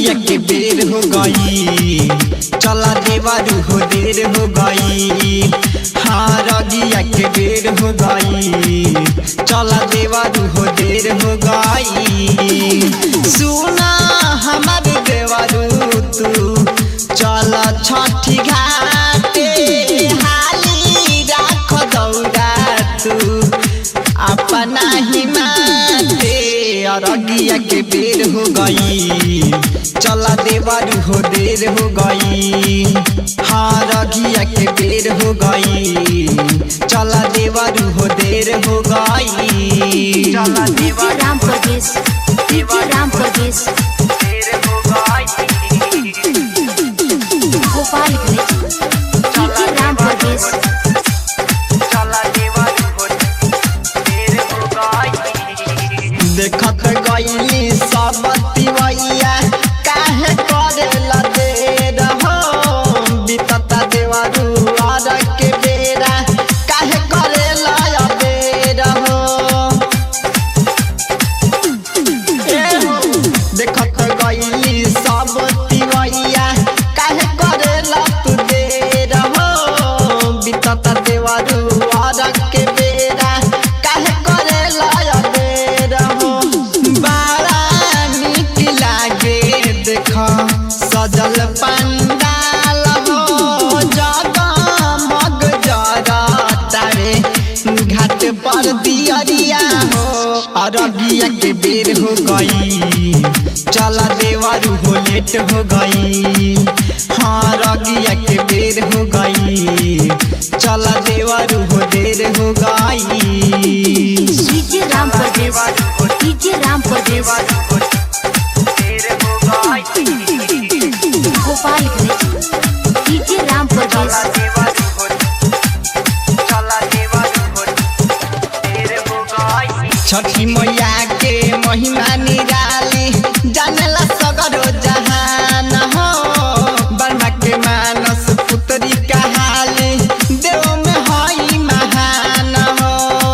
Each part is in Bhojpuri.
रगिया के बेर हो गई, चला देवरू हो देर हो गई। हाँ रगिया के बेर हो गई, चला देवरू हो देर हो गई। सुना हमारे देवरू तू चला छठी घाटे, हाली राख दौड़ा तू अपना ही माते। रगिया के बेर हो गई, चला देवरू हो देर हो गई। हाँ रगिया के बेर हो गई, चला देवरू हो देर हो गई। चला राम प्रदेश राम प्रदेश गोपालगंज राम प्रदेश देखत गईली सब तिवैया काहे करेला देर हो। बीतता देवरू आर के बेरा काहे करेला देर हो। देखत गईली सब तिवैया काहे करेला तू देर हो। बीतता देवरू आर के बेरा काहे करेला देर हो। बड़ा नीक लागे देख सजल पंडाल हो, जगमग जरतारे घाट पर दियरिया हो। रगिया के बेर हो गई, चला देवरू हो लेट हो गई। हाँ रगिया के बेर हो गई, चला देवरू हो देर हो गई। राम प्रदेश राम प्रदेश गोपालगंज राम प्रदेश छठी मैया के महिमा निराली, जानेला सगरो जहान हो। ब्रह्मा के मानस पुत्री कहाली, देव में हई महान हो।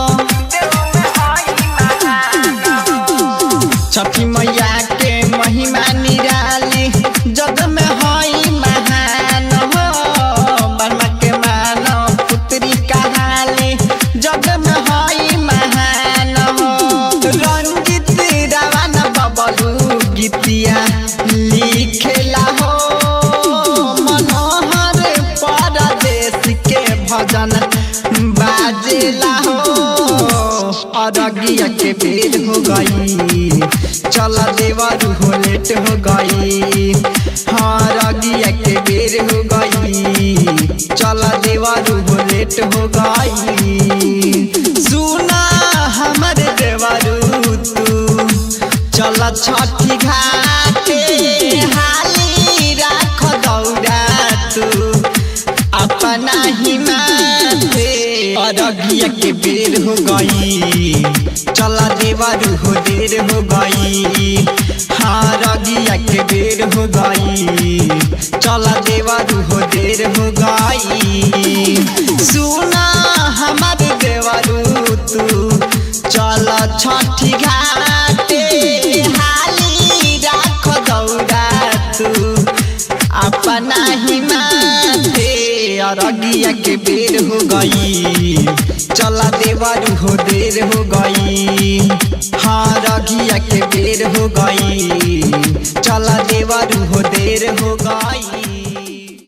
छठी मैया के महिमा निराली, जग में हई महान हो। ब्रह्मा के मानस पुत्री कहाली, जग में हई महान हो। रंजित रावण बबलू गीतिया लिखेला हो। मनोहर परदेश के भजन बाजेला हो। रगिया के बेर हो गई, चला देवरू हो लेट हो गई। हाँ रगिया के बेर हो गई, चला देवरू हो लेट हो गई। सुना हमारे देवरू तू चला छठी घाटे, हाली राख दौड़ा तू अपना ही माथे। रगिया के बेर हो गई, चला देवरू हो देर हो गई। हाँ रगिया के बेर हो गई, चला देवरू हो देर हो गई। सुना हमारे देवरू तू चला छठी घाटे, हाली राख दौड़ा तू अपना ही माथे। रगिया के बेर हो गई, चला देवरू हो देर हो गई। हाँ रगिया के बेर हो गई, चला देवरू हो देर हो गई।